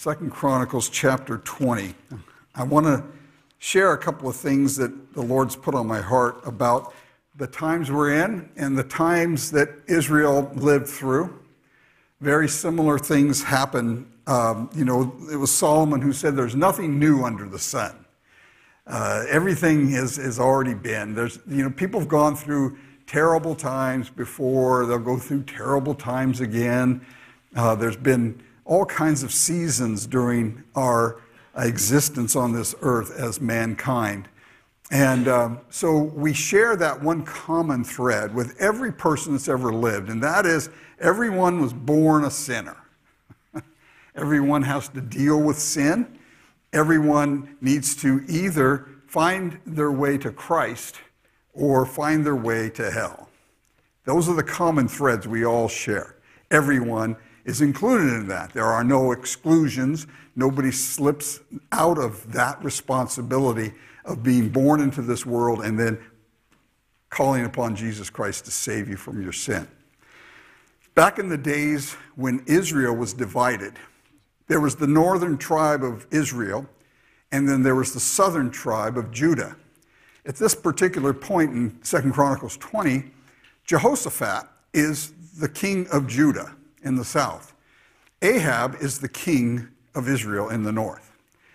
2 Chronicles chapter 20. I want to share a couple of things that the Lord's put on my heart about the times we're in and the times that Israel lived through. Very similar things happen. It was Solomon who said there's nothing new under the sun. Everything has already been. People have gone through terrible times before. They'll go through terrible times again. There's been all kinds of seasons during our existence on this earth as mankind. And so we share that one common thread with every person that's ever lived, and that is everyone was born a sinner. Everyone has to deal with sin. Everyone needs to either find their way to Christ or find their way to hell. Those are the common threads we all share. Everyone is included in that. There are no exclusions. Nobody slips out of that responsibility of being born into this world and then calling upon Jesus Christ to save you from your sin. Back in the days when Israel was divided, there was the northern tribe of Israel, and then there was the southern tribe of Judah. At this particular point in 2 Chronicles 20, Jehoshaphat is the king of Judah in the south. Ahab is the king of Israel in the north.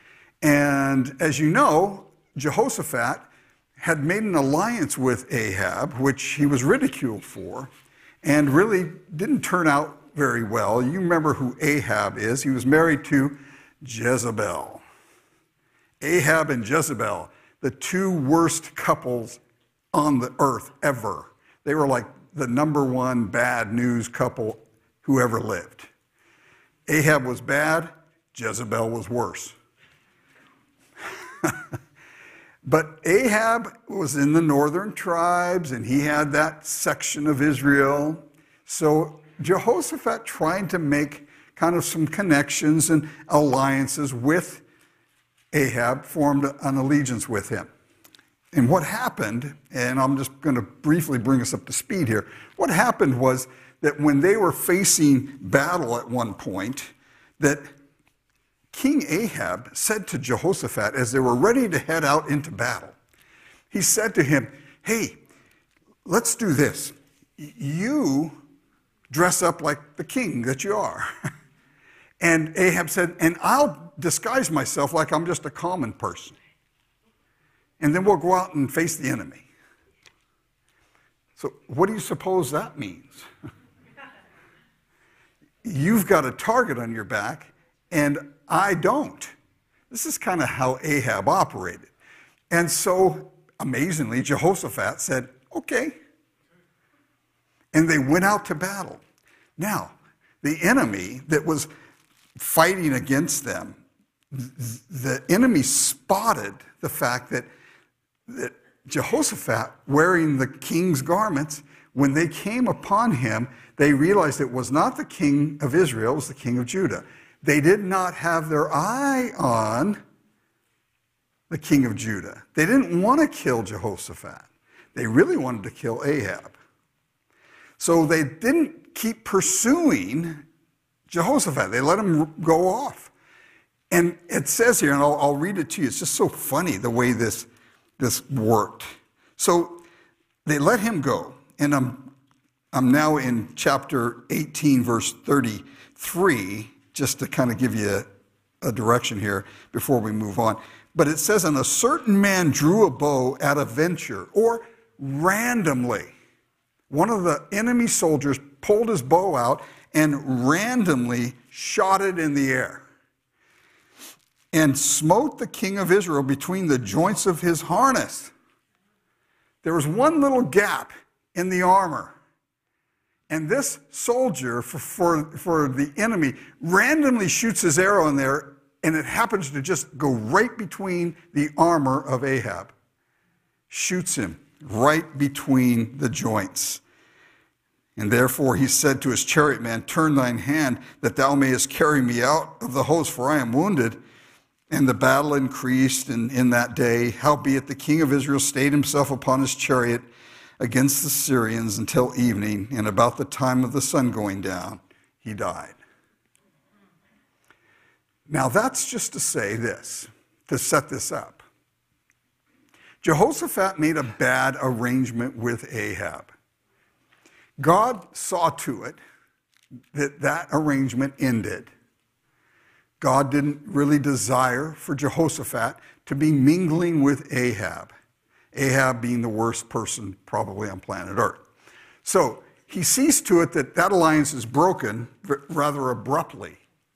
And as you know, Jehoshaphat had made an alliance with Ahab, which he was ridiculed for, and really didn't turn out very well. You remember who Ahab is. He was married to Jezebel. Ahab and Jezebel, the two worst couples on the earth ever. They were like the number one bad news couple who ever lived. Ahab was bad, Jezebel was worse. But Ahab was in the northern tribes, and he had that section of Israel. So Jehoshaphat, trying to make kind of some connections and alliances with Ahab, formed an allegiance with him. And what happened, and I'm just going to briefly bring us up to speed here, what happened was that when they were facing battle at one point, that King Ahab said to Jehoshaphat as they were ready to head out into battle, he said to him, hey, let's do this. You dress up like the king that you are. And Ahab said, and I'll disguise myself like I'm just a common person. And then we'll go out and face the enemy. So what do you suppose that means? You've got a target on your back, and I don't. This is kind of how Ahab operated. And so, amazingly, Jehoshaphat said, okay. And they went out to battle. Now, the enemy that was fighting against them, the enemy spotted the fact that Jehoshaphat, wearing the king's garments, when they came upon him, they realized it was not the king of Israel, it was the king of Judah. They did not have their eye on the king of Judah. They didn't want to kill Jehoshaphat. They really wanted to kill Ahab. So they didn't keep pursuing Jehoshaphat. They let him go off. And it says here, and I'll read it to you, it's just so funny the way this worked. So they let him go. And I'm now in chapter 18, verse 33, just to kind of give you a direction here before we move on. But it says, and a certain man drew a bow at a venture, or randomly. One of the enemy soldiers pulled his bow out and randomly shot it in the air, and smote the king of Israel between the joints of his harness. There was one little gap in the armor. And this soldier, for the enemy, randomly shoots his arrow in there, and it happens to just go right between the armor of Ahab. Shoots him right between the joints. And therefore he said to his chariot man, turn thine hand, that thou mayest carry me out of the host, for I am wounded. And the battle increased in that day. Howbeit the king of Israel stayed himself upon his chariot against the Syrians until evening, and about the time of the sun going down, he died. Now that's just to say this, to set this up. Jehoshaphat made a bad arrangement with Ahab. God saw to it that that arrangement ended. God didn't really desire for Jehoshaphat to be mingling with Ahab. Ahab being the worst person probably on planet Earth. So he sees to it that that alliance is broken rather abruptly.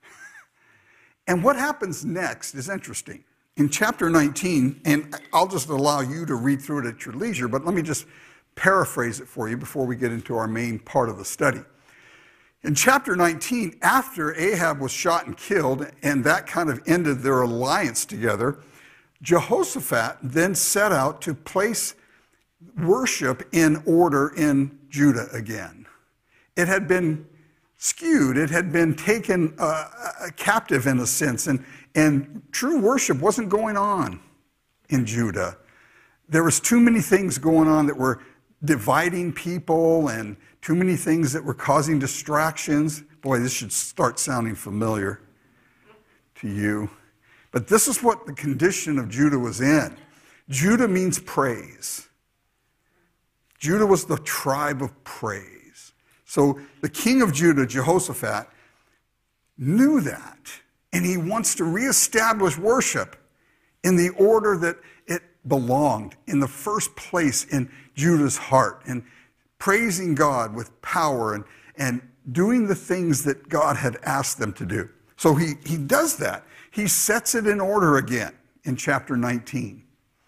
And what happens next is interesting. In chapter 19, and I'll just allow you to read through it at your leisure, but let me just paraphrase it for you before we get into our main part of the study. In chapter 19, after Ahab was shot and killed, and that kind of ended their alliance together, Jehoshaphat then set out to place worship in order in Judah again. It had been skewed. It had been taken captive in a sense, and true worship wasn't going on in Judah. There was too many things going on that were dividing people and too many things that were causing distractions. Boy, this should start sounding familiar to you. But this is what the condition of Judah was in. Judah means praise. Judah was the tribe of praise. So the king of Judah, Jehoshaphat, knew that, and he wants to reestablish worship in the order that it belonged, in the first place in Judah's heart, and praising God with power and doing the things that God had asked them to do. So he does that. He sets it in order again in chapter 19.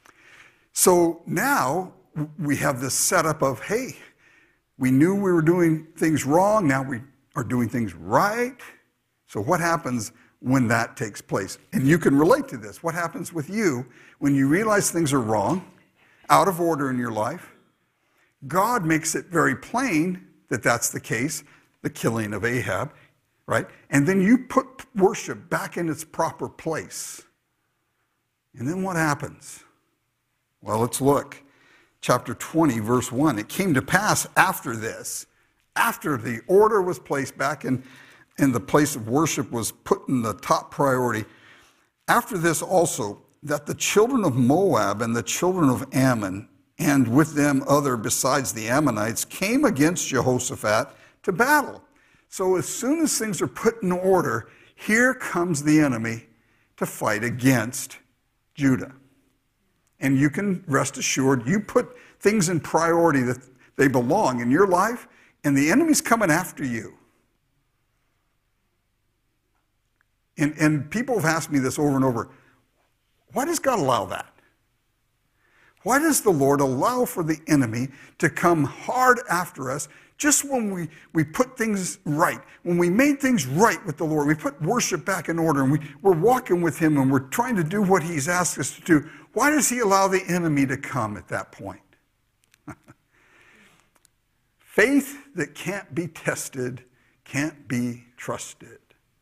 So now we have this setup of, hey, we knew we were doing things wrong, now we are doing things right. So what happens when that takes place? And you can relate to this. What happens with you when you realize things are wrong, out of order in your life? God makes it very plain that that's the case, the killing of Ahab, right? And then you put worship back in its proper place. And then what happens? Well, let's look. Chapter 20, verse 1. It came to pass after this, after the order was placed back in the place of worship was put in the top priority, after this also, that the children of Moab and the children of Ammon, and with them other besides the Ammonites, came against Jehoshaphat to battle. So as soon as things are put in order, here comes the enemy to fight against Judah. And you can rest assured, you put things in priority that they belong in your life, and the enemy's coming after you. And people have asked me this over and over. Why does God allow that? Why does the Lord allow for the enemy to come hard after us just when we put things right? When we made things right with the Lord, we put worship back in order, and we're walking with him, and we're trying to do what he's asked us to do. Why does he allow the enemy to come at that point? Faith that can't be tested can't be trusted.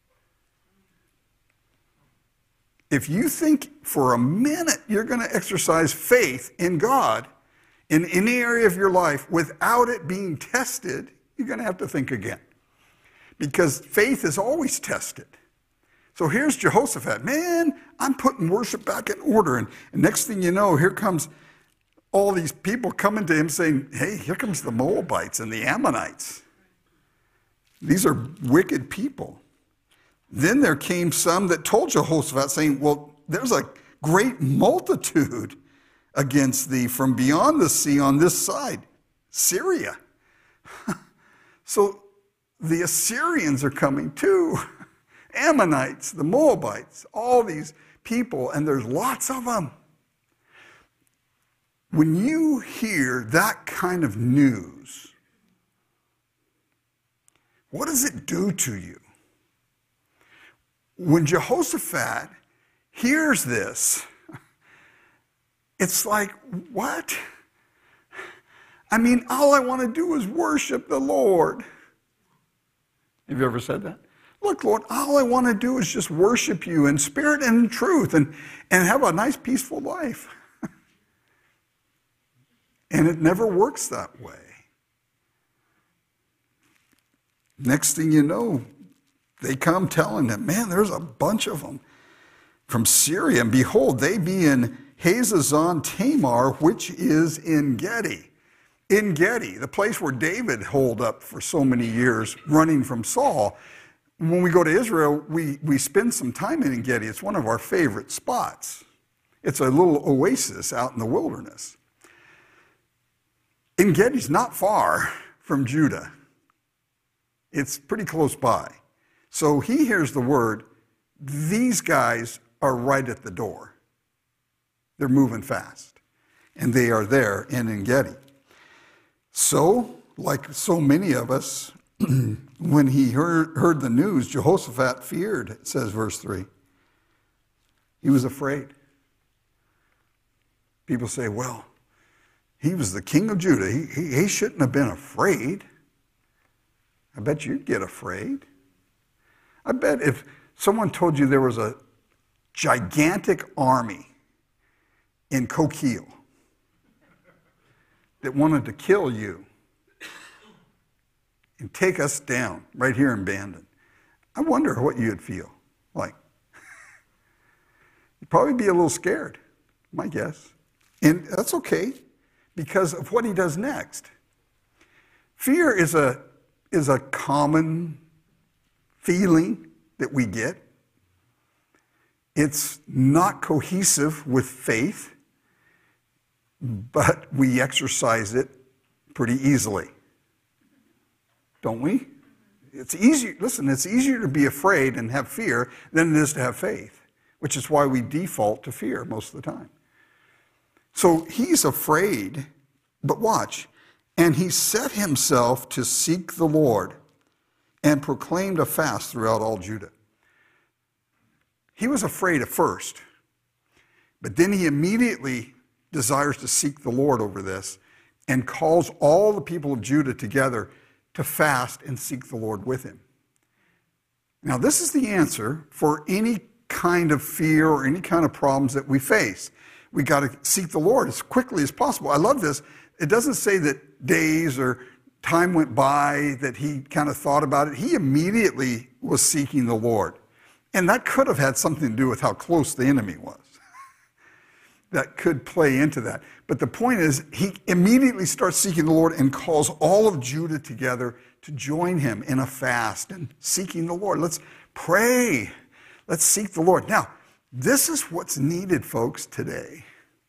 If you think for a minute you're going to exercise faith in God in any area of your life without it being tested, you're going to have to think again. Because faith is always tested. So here's Jehoshaphat. Man, I'm putting worship back in order. And next thing you know, here comes all these people coming to him saying, hey, here comes the Moabites and the Ammonites. These are wicked people. Then there came some that told Jehoshaphat, saying, well, there's a great multitude against thee from beyond the sea on this side, Syria. So the Assyrians are coming too. Ammonites, the Moabites, all these people, and there's lots of them. When you hear that kind of news, what does it do to you? When Jehoshaphat hears this, it's like, what? I mean, all I want to do is worship the Lord. Have you ever said that? Look, Lord, all I want to do is just worship you in spirit and in truth and have a nice, peaceful life. And it never works that way. Next thing you know, they come telling them, man, there's a bunch of them from Syria, and behold, they be in Hazazon Tamar, which is En Gedi. En Gedi, the place where David holed up for so many years, running from Saul. When we go to Israel, we spend some time in En Gedi. It's one of our favorite spots. It's a little oasis out in the wilderness. En Gedi's not far from Judah. It's pretty close by. So he hears the word, these guys are right at the door. They're moving fast. And they are there in En Gedi. So, like so many of us, when he heard the news, Jehoshaphat feared, it says verse 3. He was afraid. People say, well, he was the king of Judah. He shouldn't have been afraid. I bet you'd get afraid. I bet if someone told you there was a gigantic army in Coquille that wanted to kill you and take us down right here in Bandon, I wonder what you'd feel like. You'd probably be a little scared, my guess. And that's okay, because of what he does next. Fear is a common feeling that we get. It's not cohesive with faith, but we exercise it pretty easily. Don't we? It's easier, listen, it's easier to be afraid and have fear than it is to have faith, which is why we default to fear most of the time. So he's afraid, but watch. And he set himself to seek the Lord and proclaimed a fast throughout all Judah. He was afraid at first, but then he immediately desires to seek the Lord over this and calls all the people of Judah together to fast and seek the Lord with him. Now, this is the answer for any kind of fear or any kind of problems that we face. We got to seek the Lord as quickly as possible. I love this. It doesn't say that days or time went by, that he kind of thought about it. He immediately was seeking the Lord. And that could have had something to do with how close the enemy was. That could play into that. But the point is, he immediately starts seeking the Lord and calls all of Judah together to join him in a fast and seeking the Lord. Let's pray. Let's seek the Lord. Now, this is what's needed, folks, today.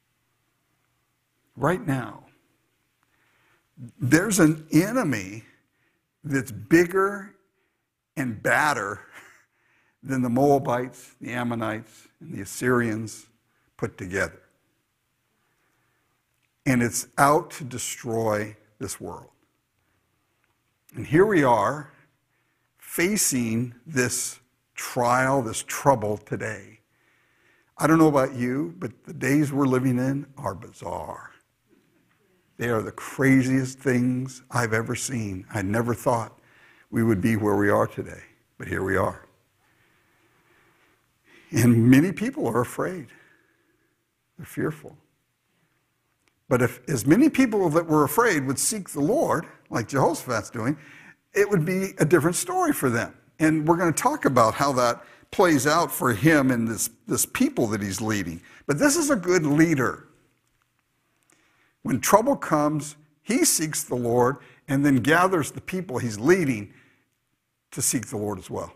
Right now. There's an enemy that's bigger and badder than the Moabites, the Ammonites, and the Assyrians put together. And it's out to destroy this world. And here we are facing this trial, this trouble today. I don't know about you, but the days we're living in are bizarre. They are the craziest things I've ever seen. I never thought we would be where we are today, but here we are. And many people are afraid. They're fearful. But if as many people that were afraid would seek the Lord, like Jehoshaphat's doing, it would be a different story for them. And we're going to talk about how that plays out for him and this people that he's leading. But this is a good leader. When trouble comes, he seeks the Lord and then gathers the people he's leading to seek the Lord as well.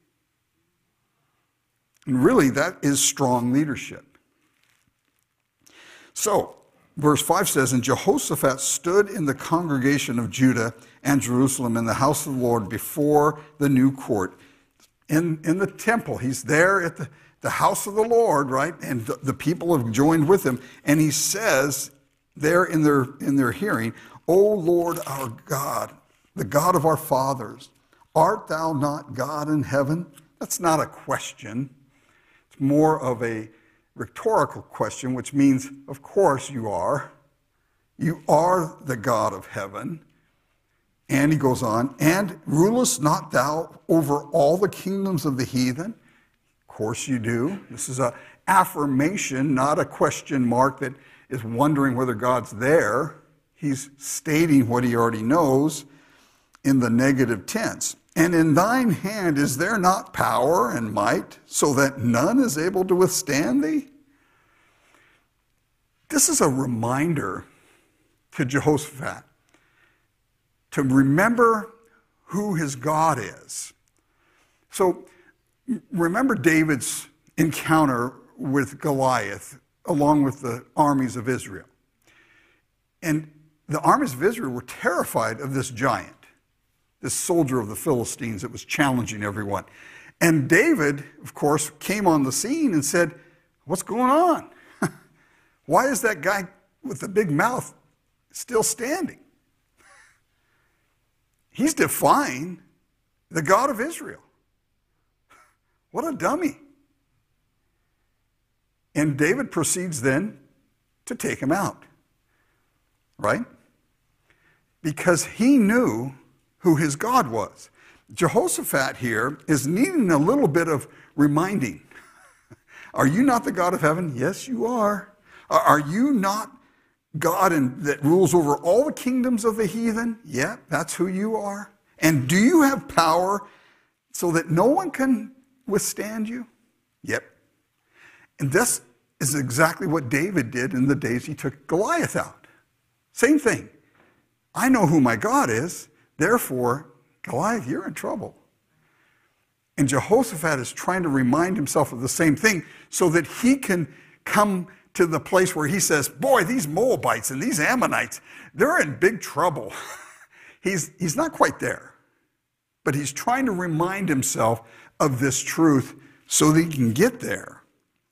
And really, that is strong leadership. So, verse 5 says, and Jehoshaphat stood in the congregation of Judah and Jerusalem in the house of the Lord before the new court. In the temple, he's there at the house of the Lord, right? And the people have joined with him. And he says there in their hearing, O Lord our God, the God of our fathers, art thou not God in heaven? That's not a question. It's more of a rhetorical question, which means, of course you are. You are the God of heaven. And he goes on, and rulest not thou over all the kingdoms of the heathen? Of course you do. This is an affirmation, not a question mark that is wondering whether God's there. He's stating what he already knows in the negative tense. And in thine hand is there not power and might, so that none is able to withstand thee? This is a reminder to Jehoshaphat to remember who his God is. So remember David's encounter with Goliath along with the armies of Israel. And the armies of Israel were terrified of this giant, this soldier of the Philistines that was challenging everyone. And David, of course, came on the scene and said, what's going on? Why is that guy with the big mouth still standing? He's defying the God of Israel. What a dummy. And David proceeds then to take him out, right? Because he knew who his God was. Jehoshaphat here is needing a little bit of reminding. Are you not the God of heaven? Yes, you are. Are you not God that rules over all the kingdoms of the heathen? Yeah, that's who you are. And do you have power so that no one can withstand you? Yep. And this is exactly what David did in the days he took Goliath out. Same thing. I know who my God is, therefore, Goliath, you're in trouble. And Jehoshaphat is trying to remind himself of the same thing so that he can come to the place where he says, boy, these Moabites and these Ammonites, they're in big trouble. He's not quite there, but he's trying to remind himself of this truth so that he can get there.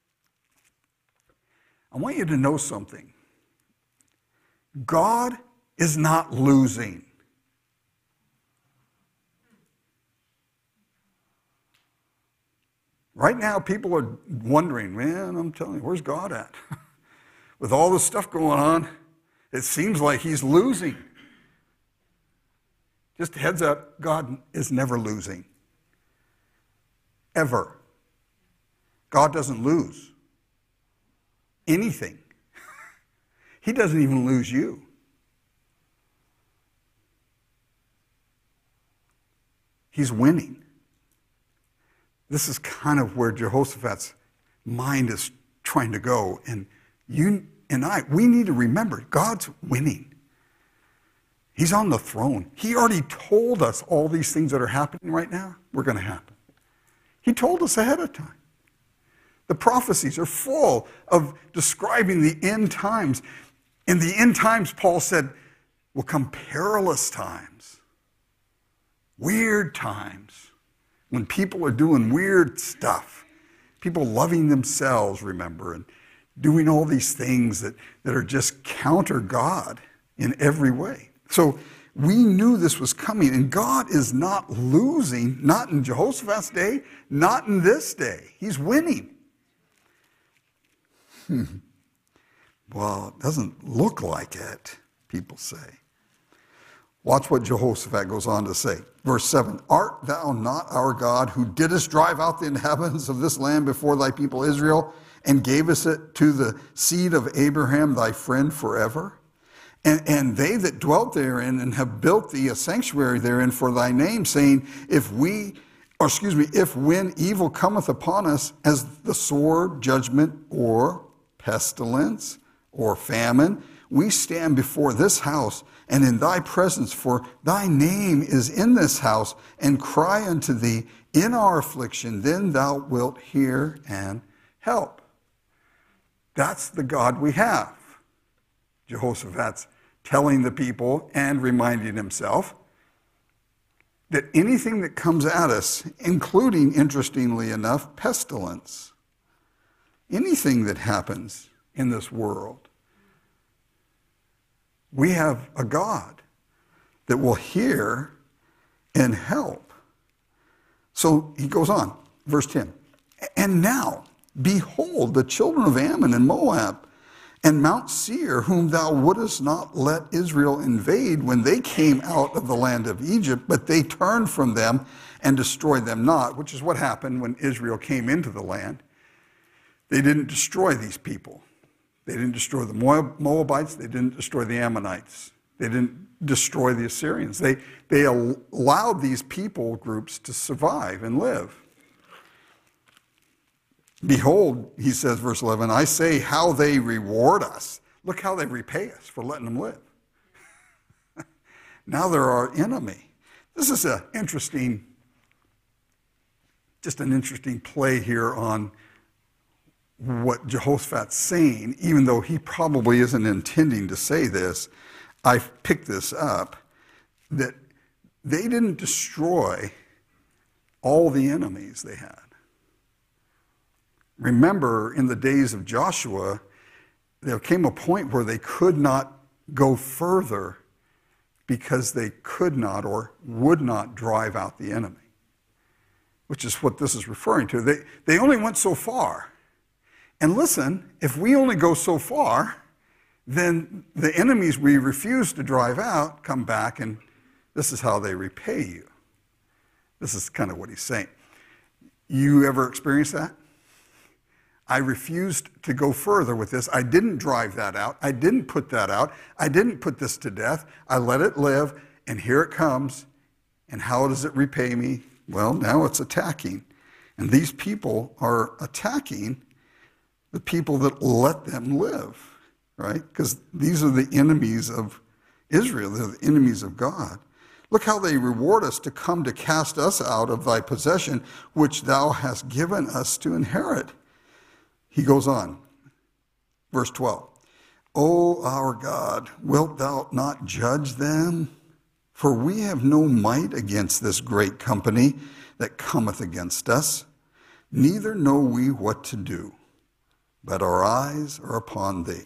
I want you to know something. God is not losing. Right now, people are wondering, man, I'm telling you, where's God at? With all this stuff going on, it seems like he's losing. Just a heads up, God is never losing. Ever. God doesn't lose anything. He doesn't even lose you. He's winning. This is kind of where Jehoshaphat's mind is trying to go. And you and I, we need to remember, God's winning. He's on the throne. He already told us all these things that are happening right now were going to happen. He told us ahead of time. The prophecies are full of describing the end times. In the end times, Paul said, will come perilous times, weird times. When people are doing weird stuff, people loving themselves, remember, and doing all these things that are just counter God in every way. So we knew this was coming, and God is not losing, not in Jehoshaphat's day, not in this day. He's winning. Well, it doesn't look like it, people say. Watch what Jehoshaphat goes on to say. Verse 7, art thou not our God who didst drive out the inhabitants of this land before thy people Israel and gavest it to the seed of Abraham thy friend forever? And they that dwelt therein and have built thee a sanctuary therein for thy name, saying, if when evil cometh upon us as the sword, judgment, or pestilence, or famine, we stand before this house and in thy presence, for thy name is in this house, and cry unto thee in our affliction, then thou wilt hear and help. That's the God we have. Jehoshaphat's telling the people and reminding himself that anything that comes at us, including, interestingly enough, pestilence, anything that happens in this world, we have a God that will hear and help. So he goes on, verse 10. And now, behold, the children of Ammon and Moab and Mount Seir, whom thou wouldest not let Israel invade when they came out of the land of Egypt, but they turned from them and destroyed them not, which is what happened when Israel came into the land. They didn't destroy these people. They didn't destroy the Moabites. They didn't destroy the Ammonites. They didn't destroy the Assyrians. They allowed these people groups to survive and live. Behold, he says, verse 11, I say how they reward us. Look how they repay us for letting them live. Now they're our enemy. This is just an interesting play here on what Jehoshaphat's saying, even though he probably isn't intending to say this. I've picked this up, that they didn't destroy all the enemies they had. Remember, in the days of Joshua, there came a point where they could not go further because they could not or would not drive out the enemy, which is what this is referring to. They only went so far. And listen, if we only go so far, then the enemies we refuse to drive out come back, and this is how they repay you. This is kind of what he's saying. You ever experienced that? I refused to go further with this. I didn't drive that out. I didn't put that out. I didn't put this to death. I let it live, and here it comes. And how does it repay me? Well, now it's attacking. And these people are attacking the people that let them live, right? Because these are the enemies of Israel. They're the enemies of God. Look how they reward us to come to cast us out of thy possession, which thou hast given us to inherit. He goes on, verse 12. O our God, wilt thou not judge them? For we have no might against this great company that cometh against us, neither know we what to do, but our eyes are upon thee.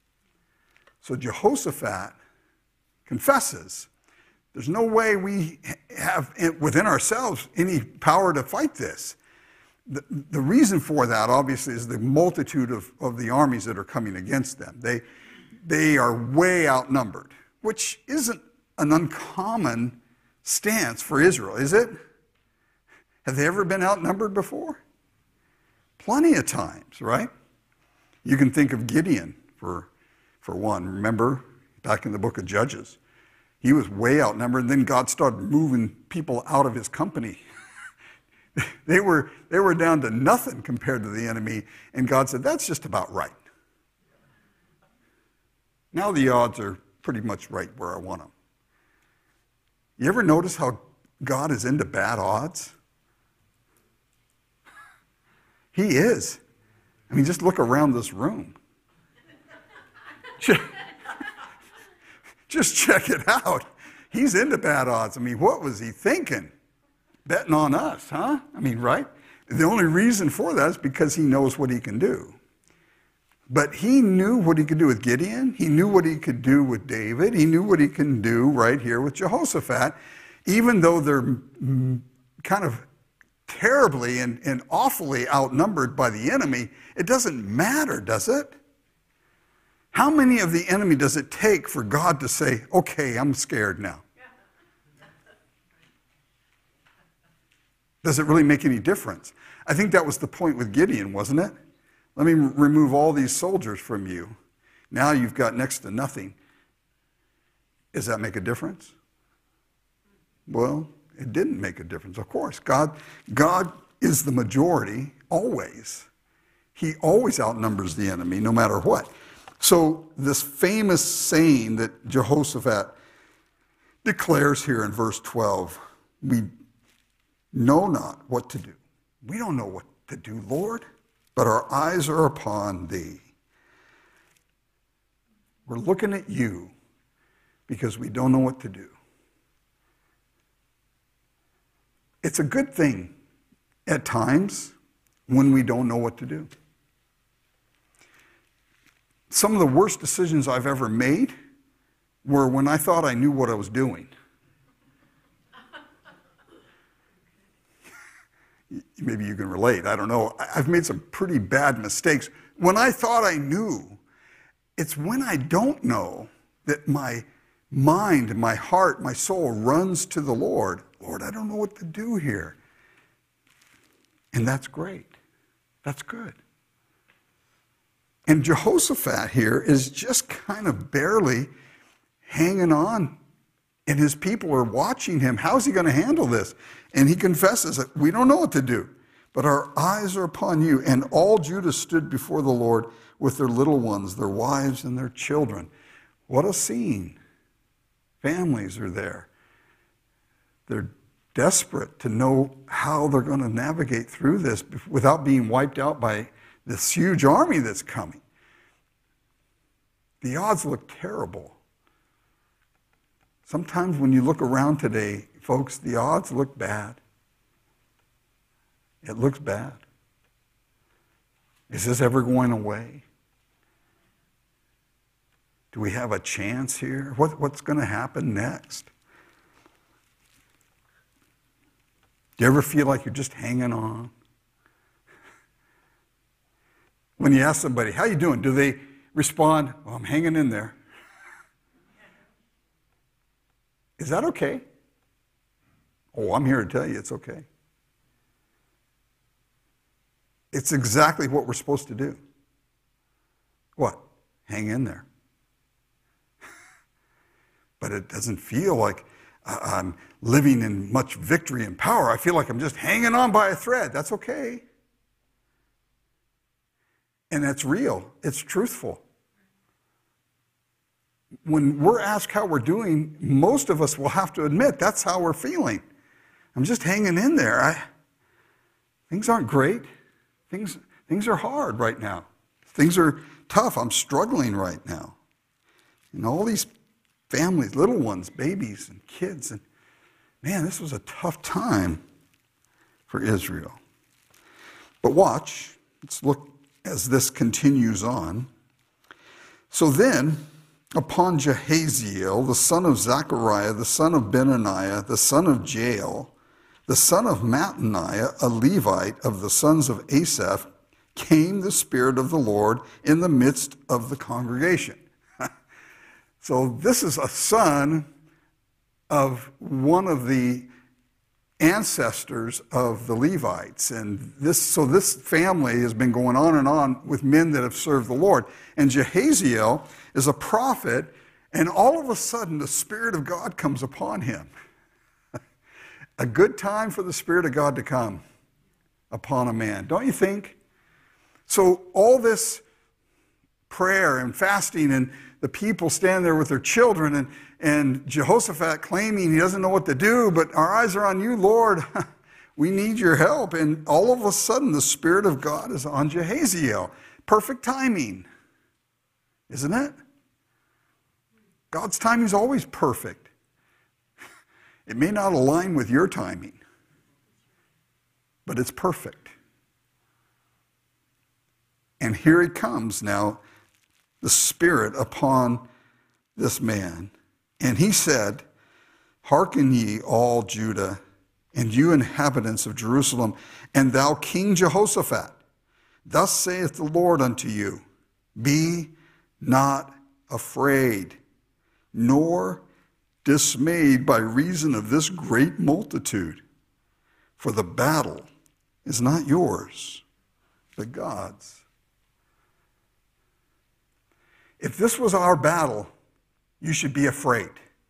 So Jehoshaphat confesses, there's no way we have within ourselves any power to fight this. The reason for that, obviously, is the multitude of the armies that are coming against them. They are way outnumbered, which isn't an uncommon stance for Israel, is it? Have they ever been outnumbered before? Plenty of times, right? You can think of Gideon for one. Remember, back in the book of Judges, he was way outnumbered, and then God started moving people out of his company. They were down to nothing compared to the enemy, and God said, that's just about right. Now the odds are pretty much right where I want them. You ever notice how God is into bad odds? He is. I mean, just look around this room. Just check it out. He's into bad odds. I mean, what was he thinking? Betting on us, huh? I mean, right? The only reason for that is because he knows what he can do. But he knew what he could do with Gideon. He knew what he could do with David. He knew what he can do right here with Jehoshaphat. Even though they're kind of terribly and awfully outnumbered by the enemy, it doesn't matter, does it? How many of the enemy does it take for God to say, okay, I'm scared now? Does it really make any difference? I think that was the point with Gideon, wasn't it? Let me remove all these soldiers from you. Now you've got next to nothing. Does that make a difference? Well, it didn't make a difference, of course. God is the majority, always. He always outnumbers the enemy, no matter what. So this famous saying that Jehoshaphat declares here in verse 12, we know not what to do. We don't know what to do, Lord, but our eyes are upon thee. We're looking at you because we don't know what to do. It's a good thing at times when we don't know what to do. Some of the worst decisions I've ever made were when I thought I knew what I was doing. Maybe you can relate. I don't know. I've made some pretty bad mistakes. When I thought I knew, it's when I don't know that my mind, my heart, my soul runs to the Lord. Lord, I don't know what to do here. And that's great. That's good. And Jehoshaphat here is just kind of barely hanging on, and his people are watching him. How's he going to handle this? And he confesses that we don't know what to do, but our eyes are upon you. And all Judah stood before the Lord with their little ones, their wives and their children. What a scene. Families are there. They're desperate to know how they're going to navigate through this without being wiped out by this huge army that's coming. The odds look terrible. Sometimes when you look around today, folks, the odds look bad. It looks bad. Is this ever going away? Do we have a chance here? What's going to happen next? Do you ever feel like you're just hanging on? When you ask somebody, how you doing? Do they respond, well, I'm hanging in there? Is that okay? Oh, I'm here to tell you it's okay. It's exactly what we're supposed to do. What? Hang in there. But it doesn't feel like I'm living in much victory and power. I feel like I'm just hanging on by a thread. That's okay. And that's real. It's truthful. When we're asked how we're doing, most of us will have to admit that's how we're feeling. I'm just hanging in there. Things aren't great. Things are hard right now. Things are tough. I'm struggling right now. And all these families, little ones, babies and kids, and man, this was a tough time for Israel. But watch, let's look as this continues on. So then, upon Jehaziel, the son of Zechariah, the son of Benaniah, the son of Jael, the son of Mattaniah, a Levite of the sons of Asaph, came the Spirit of the Lord in the midst of the congregation. So this is a son of one of the ancestors of the Levites. And this family has been going on and on with men that have served the Lord. And Jehaziel is a prophet, and all of a sudden the Spirit of God comes upon him. A good time for the Spirit of God to come upon a man, don't you think? So all this prayer and fasting, and the people stand there with their children, and Jehoshaphat claiming he doesn't know what to do, but our eyes are on you, Lord. We need your help. And all of a sudden, the Spirit of God is on Jehaziel. Perfect timing, isn't it? God's timing is always perfect. It may not align with your timing, but it's perfect. And here it comes now, the Spirit upon this man. And he said, hearken ye all Judah, and you inhabitants of Jerusalem, and thou King Jehoshaphat, thus saith the Lord unto you, be not afraid, nor dismayed by reason of this great multitude, for the battle is not yours, but God's. If this was our battle, you should be afraid.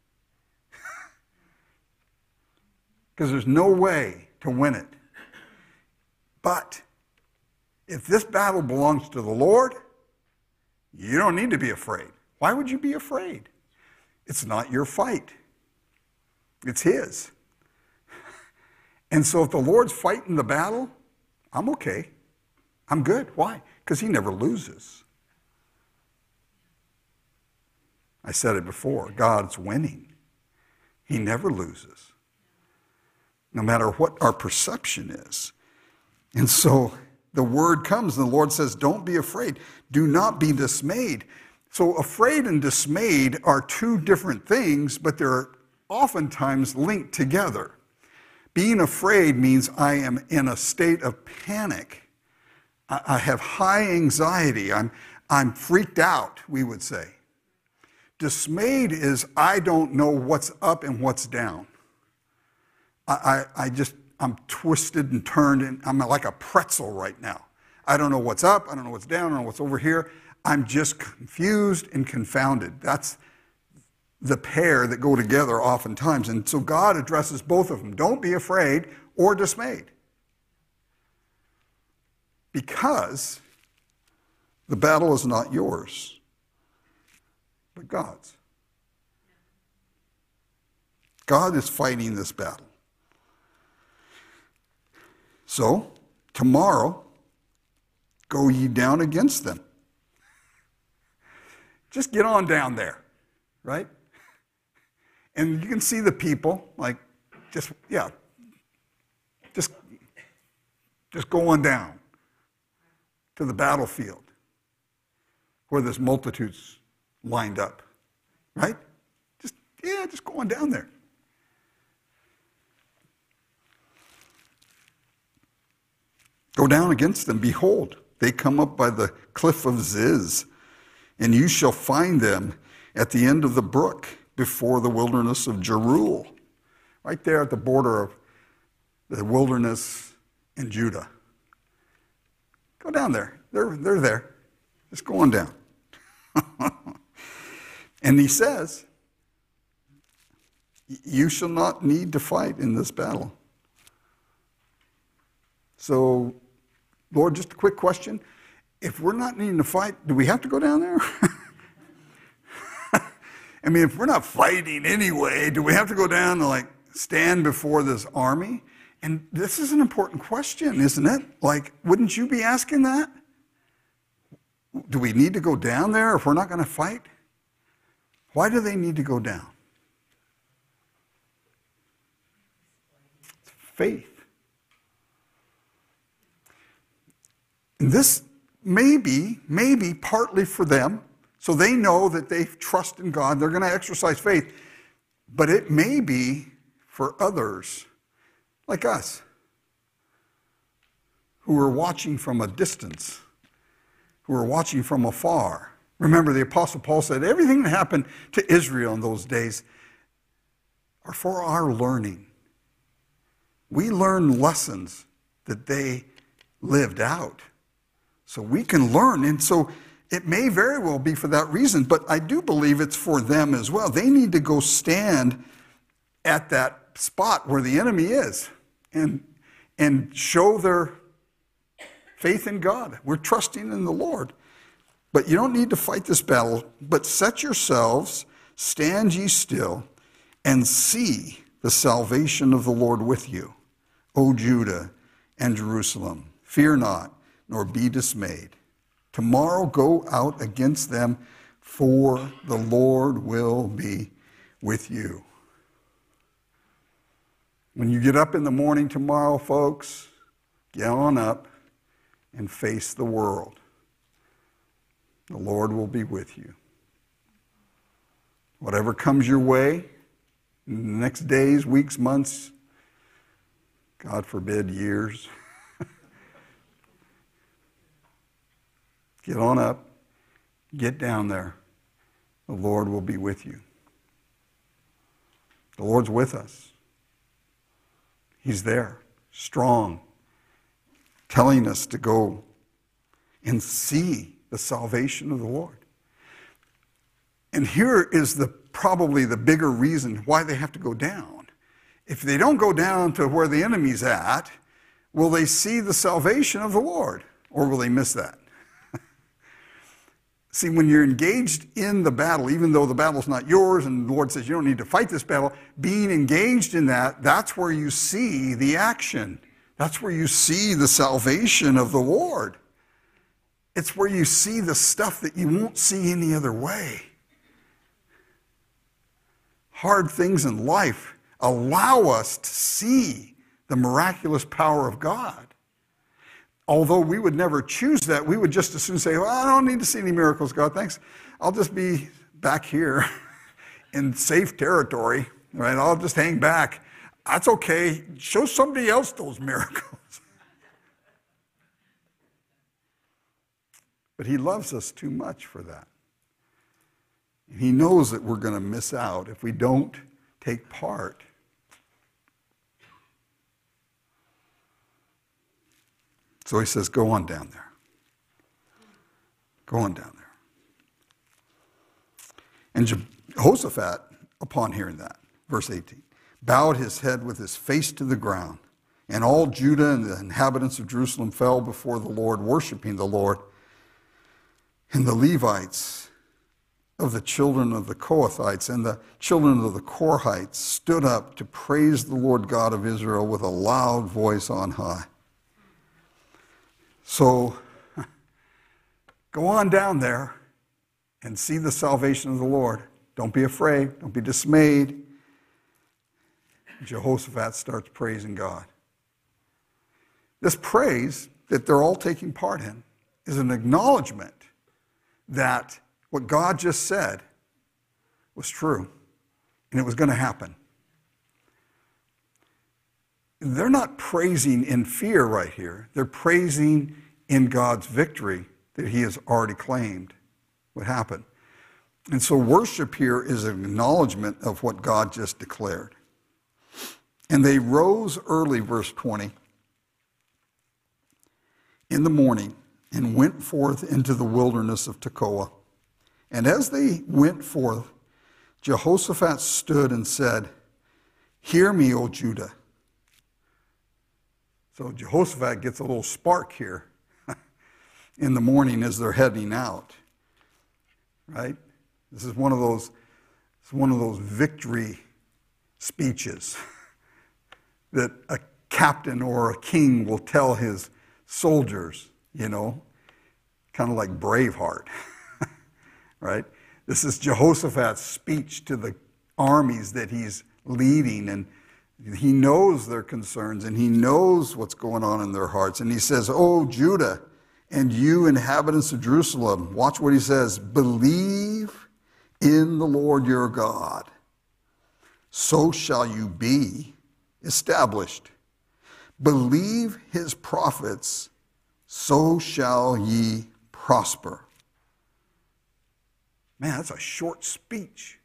Because there's no way to win it. But if this battle belongs to the Lord, you don't need to be afraid. Why would you be afraid? It's not your fight. It's His. And so if the Lord's fighting the battle, I'm okay. I'm good. Why? Because He never loses. I said it before, God's winning. He never loses, no matter what our perception is. And so the word comes and the Lord says, don't be afraid. Do not be dismayed. So afraid and dismayed are two different things, but they're oftentimes linked together. Being afraid means I am in a state of panic. I have high anxiety. I'm freaked out, we would say. Dismayed is I don't know what's up and what's down. I'm twisted and turned, and I'm like a pretzel right now. I don't know what's up, I don't know what's down, I don't know what's over here. I'm just confused and confounded. That's the pair that go together oftentimes. And so God addresses both of them. Don't be afraid or dismayed, because the battle is not yours, but God's. God is fighting this battle. So, tomorrow, go ye down against them. Just get on down there, right? And you can see the people, like, just go on down to the battlefield where there's multitudes lined up, right? Just go on down there. Go down against them. Behold, they come up by the cliff of Ziz, and you shall find them at the end of the brook before the wilderness of Jeruel, right there at the border of the wilderness in Judah. Go down there. They're there. Just go on down. And he says, you shall not need to fight in this battle. So, Lord, just a quick question. If we're not needing to fight, do we have to go down there? I mean, if we're not fighting anyway, do we have to go down and like stand before this army? And this is an important question, isn't it? Like, wouldn't you be asking that? Do we need to go down there if we're not going to fight? Why do they need to go down? Faith. And this may be partly for them, so they know that they trust in God, they're going to exercise faith, but it may be for others, like us, who are watching from a distance, who are watching from afar. Remember, the Apostle Paul said everything that happened to Israel in those days are for our learning. We learn lessons that they lived out. So we can learn, and so it may very well be for that reason, but I do believe it's for them as well. They need to go stand at that spot where the enemy is and show their faith in God. We're trusting in the Lord. But you don't need to fight this battle, but set yourselves, stand ye still, and see the salvation of the Lord with you, O Judah and Jerusalem. Fear not, nor be dismayed. Tomorrow go out against them, for the Lord will be with you. When you get up in the morning tomorrow, folks, get on up and face the world. The Lord will be with you. Whatever comes your way in the next days, weeks, months, God forbid, years, get on up, get down there. The Lord will be with you. The Lord's with us. He's there, strong, telling us to go and see the salvation of the Lord. And here is probably the bigger reason why they have to go down. If they don't go down to where the enemy's at, will they see the salvation of the Lord? Or will they miss that? See, when you're engaged in the battle, even though the battle's not yours and the Lord says you don't need to fight this battle, being engaged in that, that's where you see the action. That's where you see the salvation of the Lord. It's where you see the stuff that you won't see any other way. Hard things in life allow us to see the miraculous power of God. Although we would never choose that, we would just as soon say, well, I don't need to see any miracles, God, thanks. I'll just be back here in safe territory, right? I'll just hang back. That's okay. Show somebody else those miracles. But he loves us too much for that. He knows that we're going to miss out if we don't take part. So he says, go on down there. Go on down there. And Jehoshaphat, upon hearing that, verse 18, bowed his head with his face to the ground, and all Judah and the inhabitants of Jerusalem fell before the Lord, worshiping the Lord. And the Levites of the children of the Kohathites and the children of the Korhites stood up to praise the Lord God of Israel with a loud voice on high. So go on down there and see the salvation of the Lord. Don't be afraid. Don't be dismayed. Jehoshaphat starts praising God. This praise that they're all taking part in is an acknowledgement that what God just said was true and it was going to happen. They're not praising in fear right here. They're praising in God's victory that he has already claimed would happen. And so worship here is an acknowledgement of what God just declared. And they rose early, verse 20, in the morning and went forth into the wilderness of Tekoa. And as they went forth, Jehoshaphat stood and said, "Hear me, O Judah." So Jehoshaphat gets a little spark here in the morning as they're heading out, right? This is one of those victory speeches that a captain or a king will tell his soldiers, kind of like Braveheart, right? This is Jehoshaphat's speech to the armies that he's leading, and he knows their concerns, and he knows what's going on in their hearts. And he says, "O Judah, and you inhabitants of Jerusalem," watch what he says, "believe in the Lord your God. So shall you be established. Believe his prophets, so shall ye prosper." Man, that's a short speech.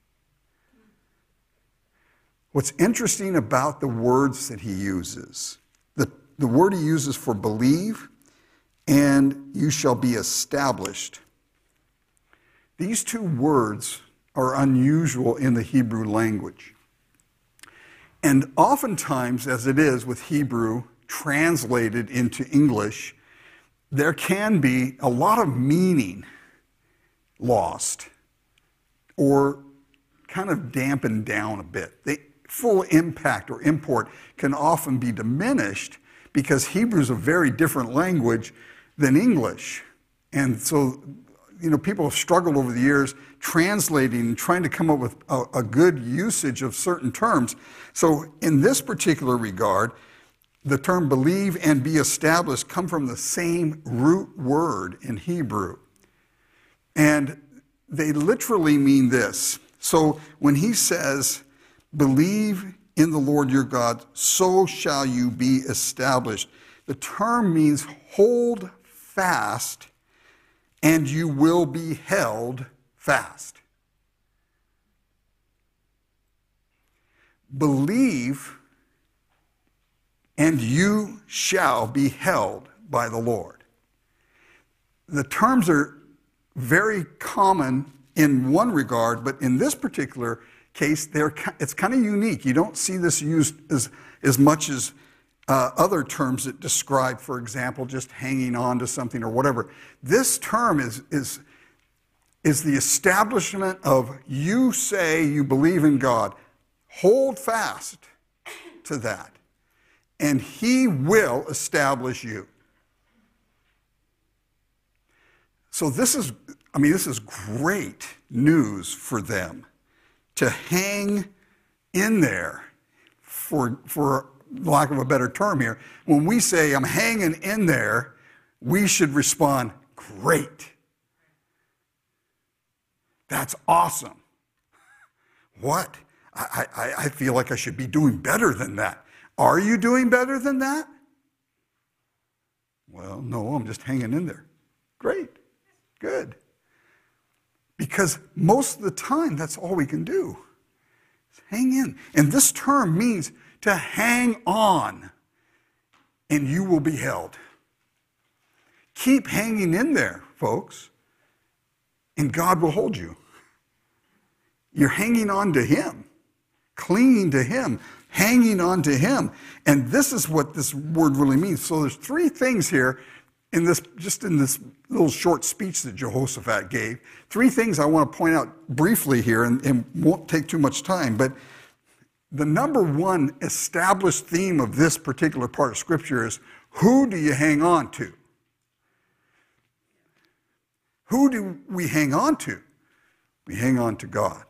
What's interesting about the words that he uses, the word he uses for believe and you shall be established. These two words are unusual in the Hebrew language. And oftentimes, as it is with Hebrew translated into English, there can be a lot of meaning lost or kind of dampened down a bit. The full impact or import can often be diminished because Hebrew is a very different language than English. And so, people have struggled over the years translating and trying to come up with a good usage of certain terms. So in this particular regard, the term believe and be established come from the same root word in Hebrew. And they literally mean this. So when he says, "Believe in the Lord your God, so shall you be established," the term means hold fast and you will be held fast. Believe and you shall be held by the Lord. The terms are very common in one regard, but in this particular case, it's kind of unique. You don't see this used as much as other terms that describe, for example, just hanging on to something or whatever. This term is the establishment of you say you believe in God. Hold fast to that, and he will establish you. So this is great news for them to hang in there, for lack of a better term here. When we say I'm hanging in there, we should respond, great. That's awesome. What? I feel like I should be doing better than that. Are you doing better than that? Well, no, I'm just hanging in there. Great. Good. Because most of the time, that's all we can do. Is hang in. And this term means to hang on, and you will be held. Keep hanging in there, folks, and God will hold you. You're hanging on to him, clinging to him, hanging on to him. And this is what this word really means. So there's three things here in this little short speech that Jehoshaphat gave. Three things I want to point out briefly here and won't take too much time. But the number one established theme of this particular part of Scripture is, who do you hang on to? Who do we hang on to? We hang on to God.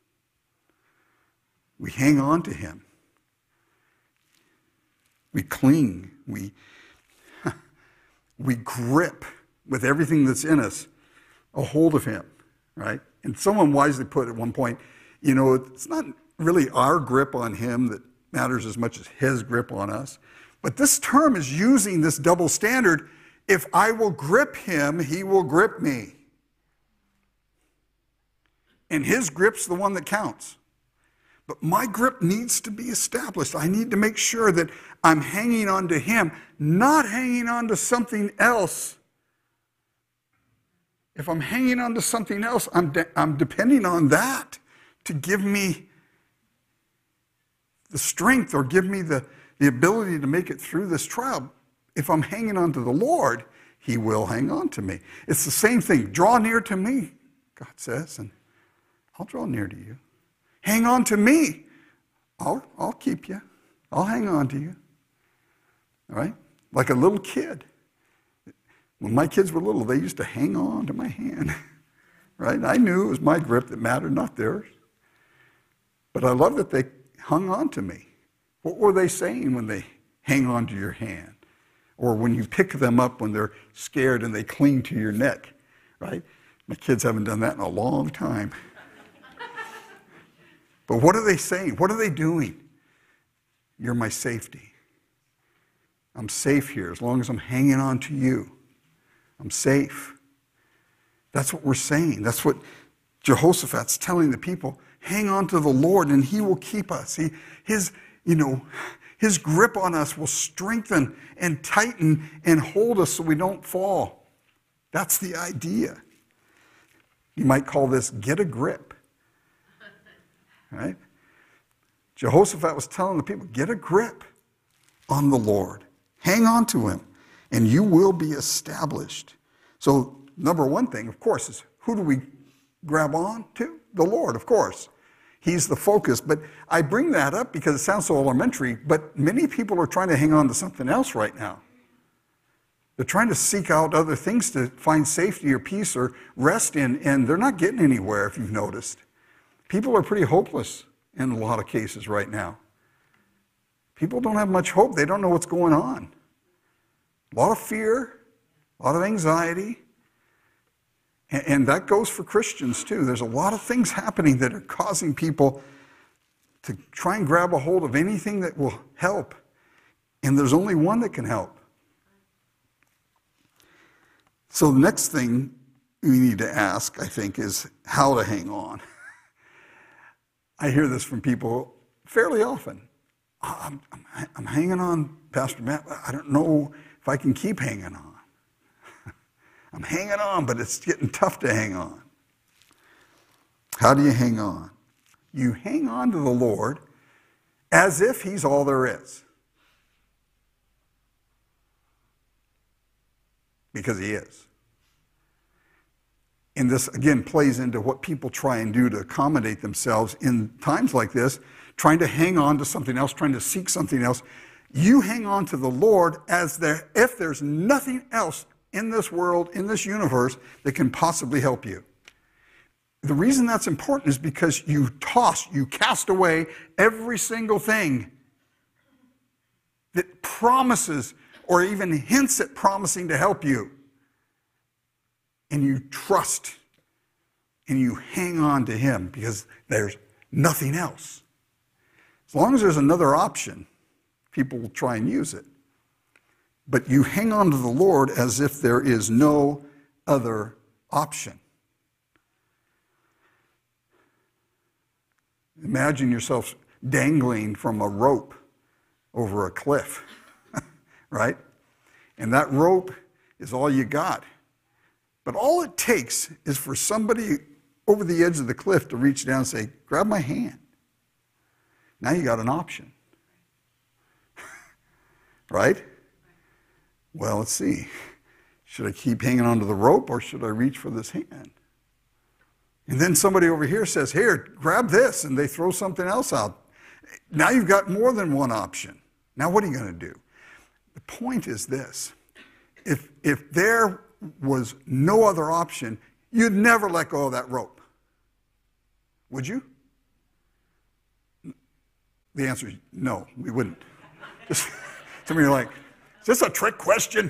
We hang on to him. We cling. We grip with everything that's in us a hold of him, right? And someone wisely put at one point, it's not really our grip on him that matters as much as his grip on us. But this term is using this double standard. If I will grip him, he will grip me. And his grip's the one that counts. But my grip needs to be established. I need to make sure that I'm hanging on to him, not hanging on to something else. If I'm hanging on to something else, I'm depending on that to give me the strength or give me the ability to make it through this trial. If I'm hanging on to the Lord, he will hang on to me. It's the same thing. Draw near to me, God says, and I'll draw near to you. Hang on to me. I'll keep you. I'll hang on to you. All right? Like a little kid. When my kids were little, they used to hang on to my hand. Right? I knew it was my grip that mattered, not theirs. But I love that they hung on to me. What were they saying when they hang on to your hand? Or when you pick them up when they're scared and they cling to your neck, right? My kids haven't done that in a long time. But what are they saying? What are they doing? You're my safety. I'm safe here as long as I'm hanging on to you. I'm safe. That's what we're saying. That's what Jehoshaphat's telling the people. Hang on to the Lord and he will keep us. His grip on us will strengthen and tighten and hold us so we don't fall. That's the idea. You might call this get a grip. Right? Jehoshaphat was telling the people, get a grip on the Lord. Hang on to him, and you will be established. So, number one thing, of course, is who do we grab on to? The Lord, of course. He's the focus. But I bring that up because it sounds so elementary, but many people are trying to hang on to something else right now. They're trying to seek out other things to find safety or peace or rest in, and they're not getting anywhere, if you've noticed. People are pretty hopeless in a lot of cases right now. People don't have much hope. They don't know what's going on. A lot of fear, a lot of anxiety. And that goes for Christians too. There's a lot of things happening that are causing people to try and grab a hold of anything that will help. And there's only one that can help. So the next thing we need to ask, I think, is how to hang on. I hear this from people fairly often. I'm hanging on, Pastor Matt. I don't know if I can keep hanging on. I'm hanging on, but it's getting tough to hang on. How do you hang on? You hang on to the Lord as if he's all there is. Because he is. And this, again, plays into what people try and do to accommodate themselves in times like this, trying to hang on to something else, trying to seek something else. You hang on to the Lord as if there's nothing else in this world, in this universe, that can possibly help you. The reason that's important is because you cast away every single thing that promises or even hints at promising to help you. And you trust and you hang on to him because there's nothing else. As long as there's another option, people will try and use it. But you hang on to the Lord as if there is no other option. Imagine yourself dangling from a rope over a cliff, right? And that rope is all you got. But all it takes is for somebody over the edge of the cliff to reach down and say, grab my hand. Now you got an option. Right? Well, let's see. Should I keep hanging onto the rope or should I reach for this hand? And then somebody over here says, here, grab this, and they throw something else out. Now you've got more than one option. Now what are you going to do? The point is this. If there was no other option, you'd never let go of that rope. Would you? The answer is no, we wouldn't. Some of you are like, is this a trick question?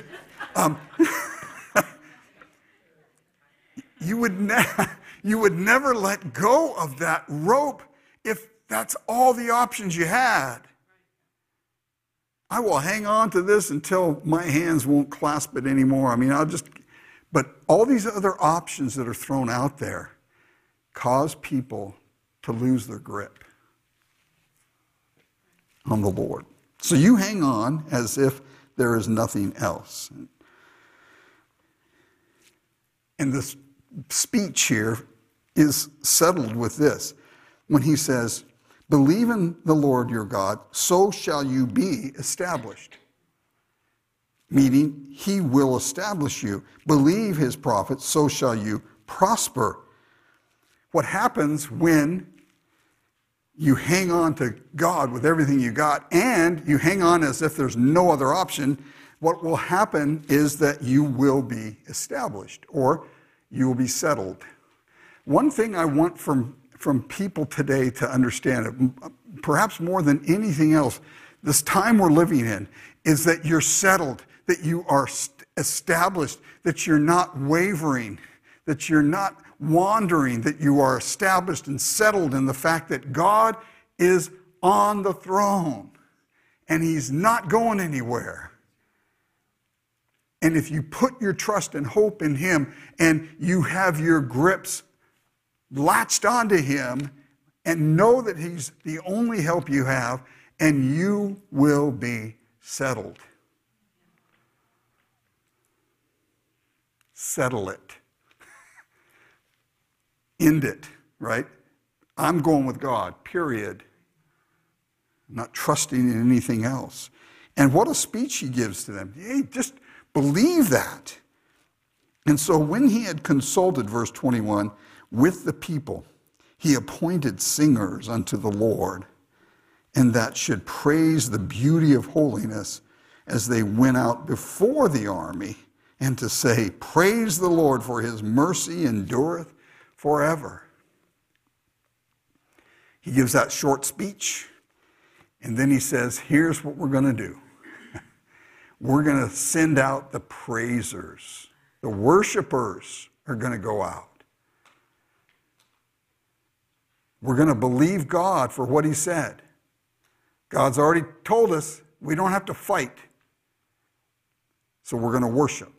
You would never let go of that rope if that's all the options you had. I will hang on to this until my hands won't clasp it anymore. I mean, but all these other options that are thrown out there cause people to lose their grip on the Lord. So you hang on as if there is nothing else. And this speech here is settled with this. When he says, believe in the Lord your God, so shall you be established. Meaning, he will establish you. Believe his prophets, so shall you prosper. What happens when you hang on to God with everything you got and you hang on as if there's no other option, what will happen is that you will be established or you will be settled. One thing I want from people today to understand, perhaps more than anything else, this time we're living in, is that you're settled, that you are established, that you're not wavering, that you're not wandering, that you are established and settled in the fact that God is on the throne and he's not going anywhere. And if you put your trust and hope in him and you have your grips latched onto him and know that he's the only help you have, and you will be settled. Settle it. End it, right? I'm going with God, period. I'm not trusting in anything else. And what a speech he gives to them. Hey, just believe that. And so when he had consulted, verse 21, with the people, he appointed singers unto the Lord, and that should praise the beauty of holiness as they went out before the army, and to say, praise the Lord, for his mercy endureth forever. He gives that short speech, and then he says, here's what we're going to do. We're going to send out the praisers. The worshipers are going to go out. We're going to believe God for what he said. God's already told us we don't have to fight. So we're going to worship.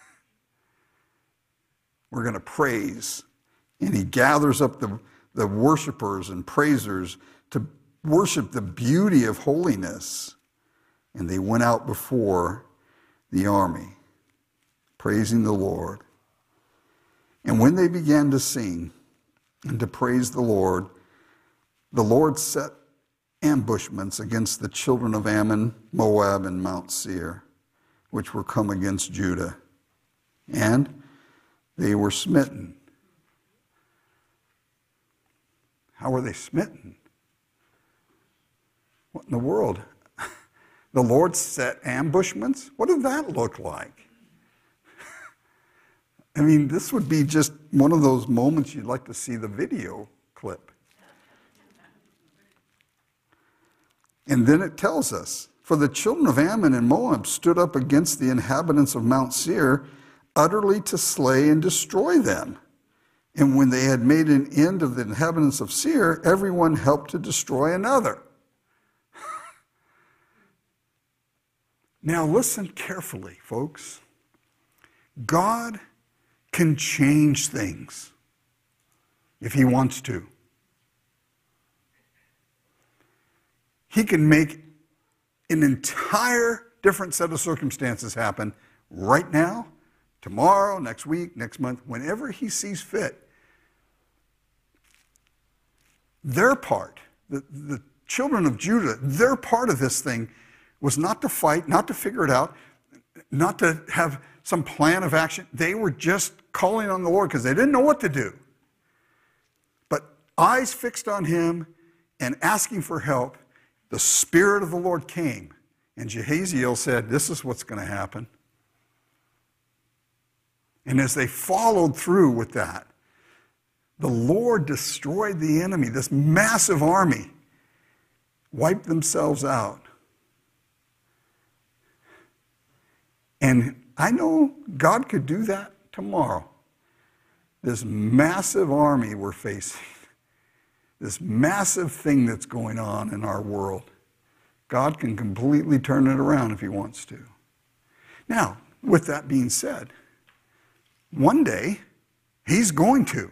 We're going to praise. And he gathers up the worshipers and praisers to worship the beauty of holiness. And they went out before the army, praising the Lord. And when they began to sing and to praise the Lord set ambushments against the children of Ammon, Moab, and Mount Seir, which were come against Judah. And they were smitten. How were they smitten? What in the world? The Lord set ambushments? What did that look like? I mean, this would be just one of those moments you'd like to see the video clip. And then it tells us, for the children of Ammon and Moab stood up against the inhabitants of Mount Seir, utterly to slay and destroy them. And when they had made an end of the inhabitants of Seir, everyone helped to destroy another. Now listen carefully, folks. God can change things if he wants to. He can make an entire different set of circumstances happen right now, tomorrow, next week, next month, whenever he sees fit. Their part, the children of Judah, their part of this thing was not to fight, not to figure it out, not to have some plan of action. They were just calling on the Lord because they didn't know what to do. But eyes fixed on him and asking for help, the Spirit of the Lord came. And Jehaziel said, this is what's going to happen. And as they followed through with that, the Lord destroyed the enemy, this massive army, wiped themselves out. And I know God could do that tomorrow. This massive army we're facing, this massive thing that's going on in our world, God can completely turn it around if he wants to. Now, with that being said, one day, he's going to.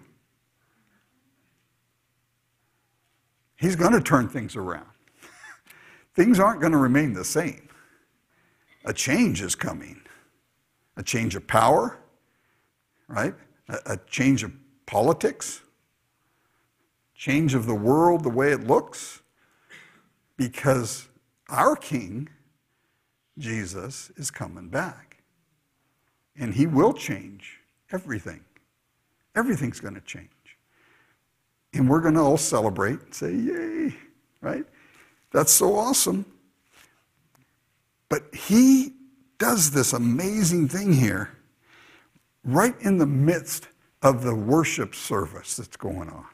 He's going to turn things around. Things aren't going to remain the same. A change is coming. A change of power, right? A change of politics. Change of the world, the way it looks. Because our King, Jesus, is coming back. And he will change everything. Everything's going to change. And we're going to all celebrate and say, yay, right? That's so awesome. But he does this amazing thing here right in the midst of the worship service that's going on.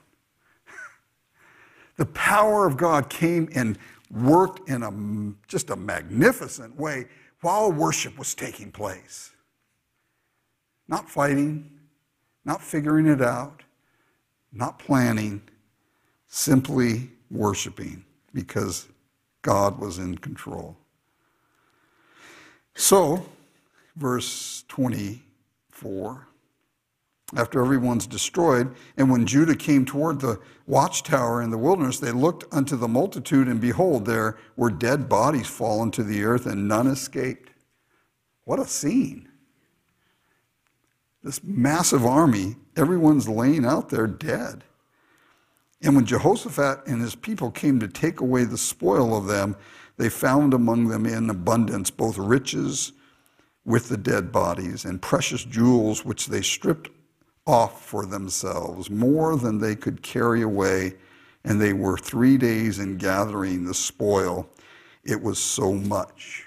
The power of God came and worked in just a magnificent way while worship was taking place. Not fighting, not figuring it out, not planning, simply worshiping because God was in control. So, verse 24, after everyone's destroyed, and when Judah came toward the watchtower in the wilderness, they looked unto the multitude, and behold, there were dead bodies fallen to the earth, and none escaped. What a scene. This massive army, everyone's laying out there dead. And when Jehoshaphat and his people came to take away the spoil of them, they found among them in abundance both riches with the dead bodies and precious jewels which they stripped off for themselves, more than they could carry away. And they were 3 days in gathering the spoil. It was so much.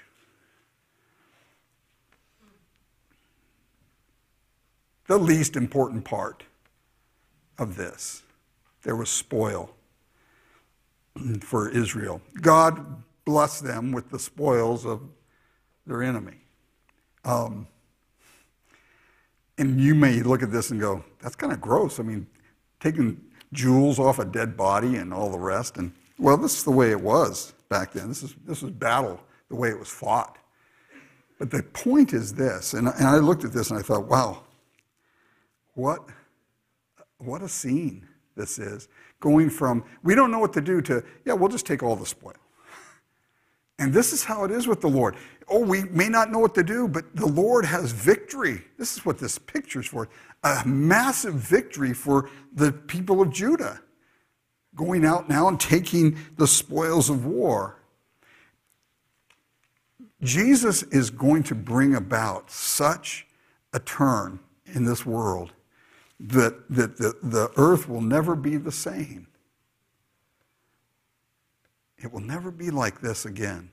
The least important part of this, there was spoil for Israel. God blessed them with the spoils of their enemy. And you may look at this and go, that's kind of gross. I mean, taking jewels off a dead body and all the rest. And well, this is the way it was back then. This was battle, the way it was fought. But the point is this, and I looked at this and I thought, wow, what a scene this is. Going from, we don't know what to do, to, yeah, we'll just take all the spoil. And this is how it is with the Lord. Oh, we may not know what to do, but the Lord has victory. This is what this picture's for. A massive victory for the people of Judah. Going out now and taking the spoils of war. Jesus is going to bring about such a turn in this world that the earth will never be the same. It will never be like this again.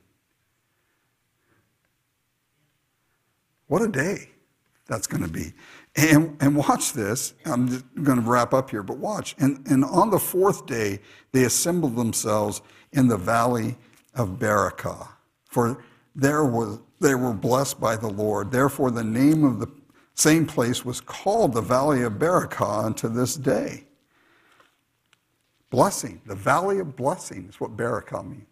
What a day that's going to be. And watch this. I'm just going to wrap up here, but watch. And on the fourth day, they assembled themselves in the valley of Berakah. For they were blessed by the Lord. Therefore, the name of the same place was called the Valley of Berakah unto this day. Blessing, the Valley of Blessing is what Berakah means.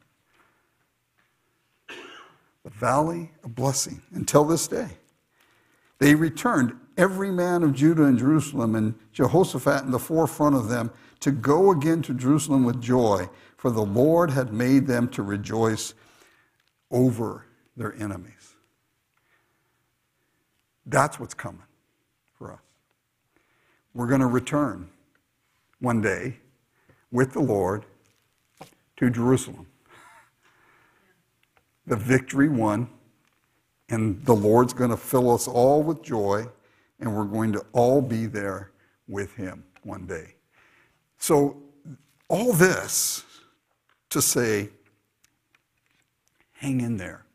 The Valley of Blessing, until this day. They returned, every man of Judah and Jerusalem, and Jehoshaphat in the forefront of them, to go again to Jerusalem with joy, for the Lord had made them to rejoice over their enemies. That's what's coming for us. We're going to return one day with the Lord to Jerusalem. The victory won, and the Lord's going to fill us all with joy, and we're going to all be there with him one day. So all this to say, hang in there.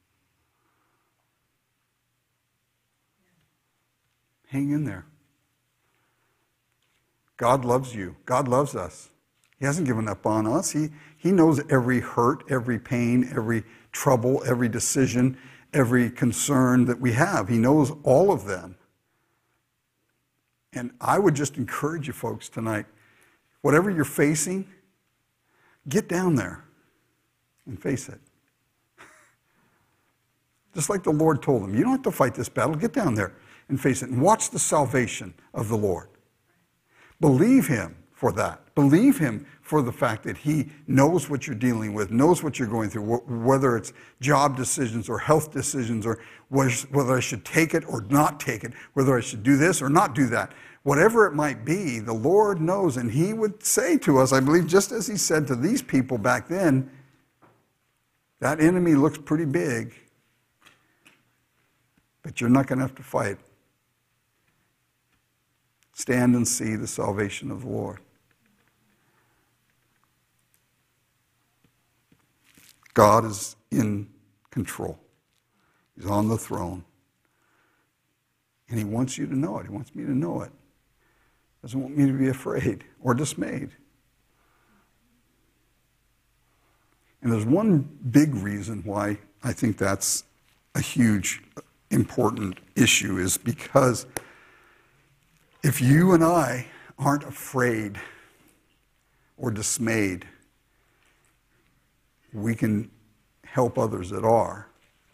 Hang in there. God loves you. God loves us. He hasn't given up on us. He knows every hurt, every pain, every trouble, every decision, every concern that we have. He knows all of them. And I would just encourage you folks tonight, whatever you're facing, get down there and face it. Just like the Lord told them, you don't have to fight this battle. Get down there and face it and watch the salvation of the Lord. Believe him for that. Believe him for the fact that he knows what you're dealing with, knows what you're going through, whether it's job decisions or health decisions or whether I should take it or not take it, whether I should do this or not do that. Whatever it might be, the Lord knows, and he would say to us, I believe just as he said to these people back then, that enemy looks pretty big, but you're not going to have to fight. Stand and see the salvation of the Lord. God is in control. He's on the throne. And he wants you to know it. He wants me to know it. He doesn't want me to be afraid or dismayed. And there's one big reason why I think that's a huge, important issue is because if you and I aren't afraid or dismayed, we can help others that are.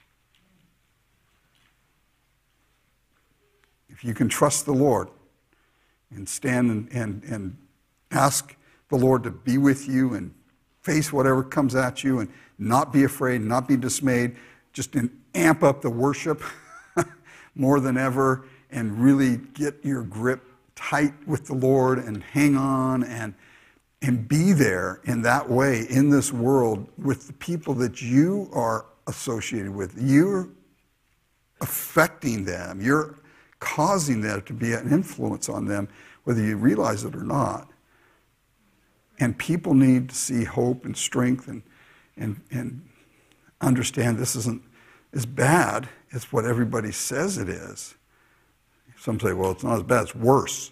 If you can trust the Lord and stand and ask the Lord to be with you and face whatever comes at you and not be afraid, not be dismayed, just amp up the worship more than ever and really get your grip tight with the Lord and hang on and be there in that way in this world with the people that you are associated with. You're affecting them. You're causing there to be an influence on them, whether you realize it or not. And people need to see hope and strength and understand this isn't as bad as what everybody says it is. Some say, well, it's not as bad, it's worse.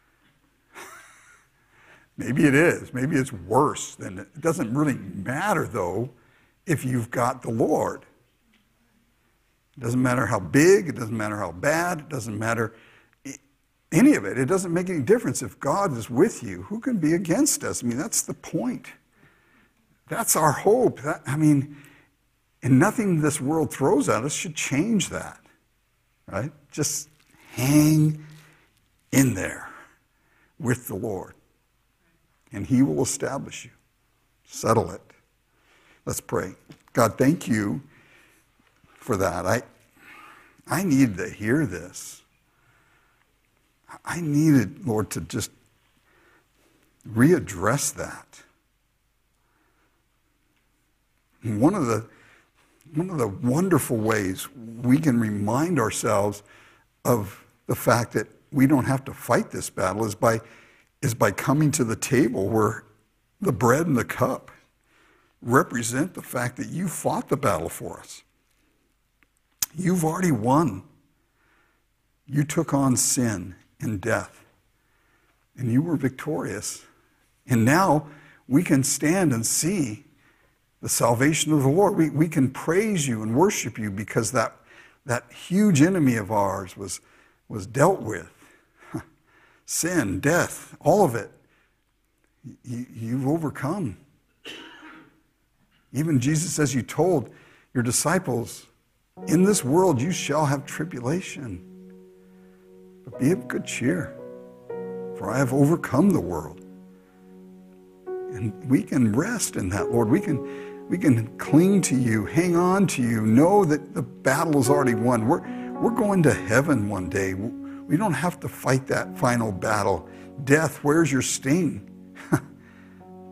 Maybe it is. Maybe it's worse. It doesn't really matter, though, if you've got the Lord. It doesn't matter how big. It doesn't matter how bad. It doesn't matter any of it. It doesn't make any difference. If God is with you, who can be against us? I mean, that's the point. That's our hope. And nothing this world throws at us should change that, right? Just hang in there with the Lord, and he will establish you. Settle it. Let's pray. God, thank you for that. I needed to hear this. I needed, Lord, to just readdress that. And one of the wonderful ways we can remind ourselves of the fact that we don't have to fight this battle is by coming to the table where the bread and the cup represent the fact that you fought the battle for us. You've already won. You took on sin and death, and you were victorious. And now we can stand and see the salvation of the Lord. We can praise you and worship you because that huge enemy of ours was dealt with. Sin, death, all of it. You've overcome. Even Jesus says you told your disciples, in this world you shall have tribulation. But be of good cheer, for I have overcome the world. And we can rest in that, Lord. We can cling to you, hang on to you, know that the battle is already won. We're going to heaven one day. We don't have to fight that final battle. Death, where's your sting?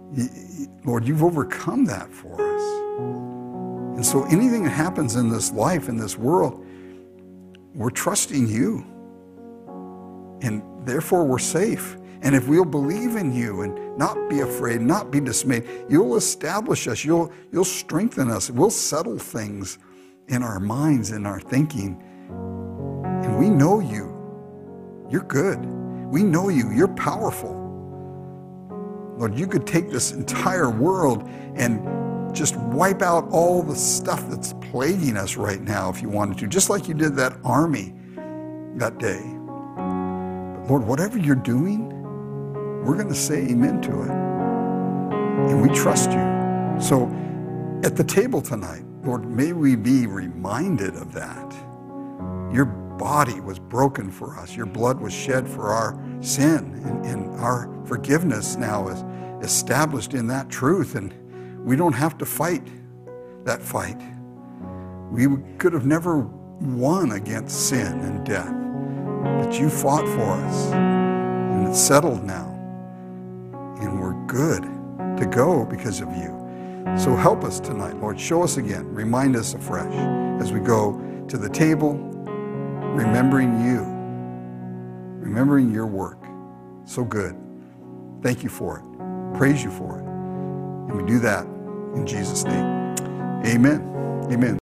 Lord, you've overcome that for us. And so anything that happens in this life, in this world, we're trusting you. And therefore we're safe. And if we'll believe in you and not be afraid, not be dismayed, you'll establish us, you'll strengthen us, we'll settle things in our minds, in our thinking. And we know you. You're good. We know you. You're powerful. Lord, you could take this entire world and just wipe out all the stuff that's plaguing us right now if you wanted to, just like you did that army that day. But Lord, whatever you're doing, we're going to say amen to it. And we trust you. So at the table tonight, Lord, may we be reminded of that. Your body was broken for us. Your blood was shed for our sin, and our forgiveness now is established in that truth, and we don't have to fight that fight. We could have never won against sin and death, but you fought for us, and it's settled now, and we're good to go because of you. So help us tonight, Lord. Show us again. Remind us afresh as we go to the table, remembering you, remembering your work. So good. Thank you for it. Praise you for it. And we do that in Jesus' name. Amen. Amen.